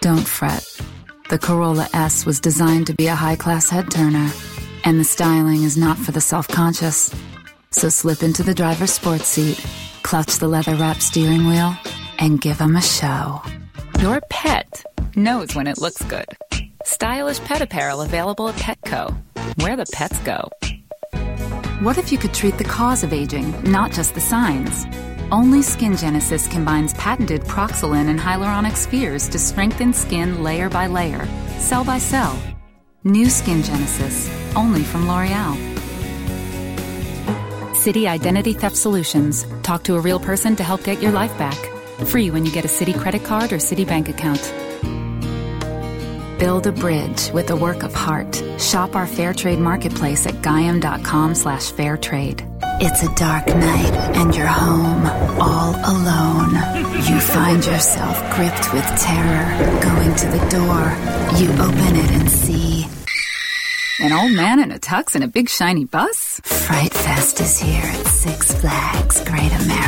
Don't fret. The Corolla S was designed to be a high-class head-turner, and the styling is not for the self-conscious. So slip into the driver's sports seat, clutch the leather-wrapped steering wheel, and give them a show. Your pet knows when it looks good. Stylish pet apparel available at Petco, where the pets go. What if you could treat the cause of aging, not just the signs? Only Skin Genesis combines patented Proxolin and hyaluronic spheres to strengthen skin layer by layer, cell by cell. New Skin Genesis, only from L'Oreal. Citi Identity Theft Solutions. Talk to a real person to help get your life back. Free when you get a Citi credit card or Citi bank account. Build a bridge with a work of heart. Shop our Fairtrade marketplace at gaiam.com/fairtrade. It's a dark night and you're home, all alone. You find yourself gripped with terror. Going to the door, you open it and see An old man in a tux and a big shiny bus? Fright Fest is here at Six Flags Great America.